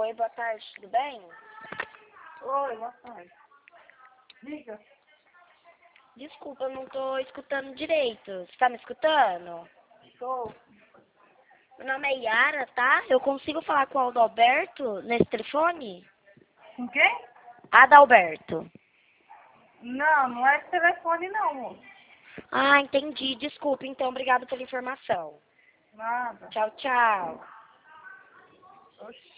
Oi, boa tarde, tudo bem? Oi, boa tarde. Diga. Desculpa, eu não tô escutando direito. Você tá me escutando? Estou. Meu nome é Yara, tá? Eu consigo falar com o Adalberto nesse telefone? Com quem? Adalberto. Não, não é telefone não, moço. Ah, entendi. Desculpa, então. Obrigada pela informação. Nada. Tchau, tchau. Oxi.